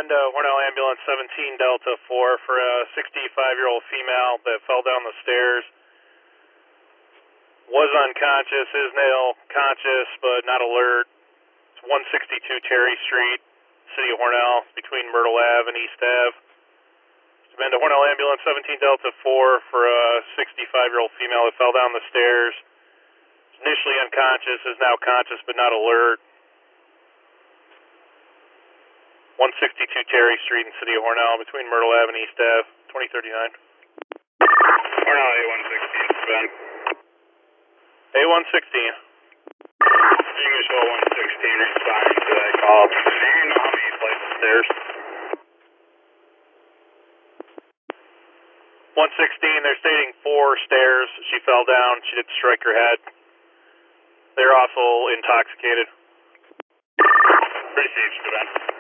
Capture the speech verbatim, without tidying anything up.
respond to Hornell Ambulance seventeen Delta four for a sixty-five-year-old female that fell down the stairs. Was unconscious, is now conscious but not alert. It's one sixty-two Terry Street, City of Hornell, between Myrtle Ave and East Ave. Been to Hornell Ambulance seventeen Delta four for a sixty-five-year-old female that fell down the stairs. Initially unconscious, is now conscious but not alert. one sixty-two Terry Street in City of Hornell, between Myrtle Ave and East Ave, twenty thirty-nine. Hornell A one sixteen, Ben. A one sixteen. English O one sixteen, responding to that call. Do you know how many flights of stairs? one sixteen, they're stating four stairs. She fell down. She did strike her head. They're also intoxicated. Received, Ben.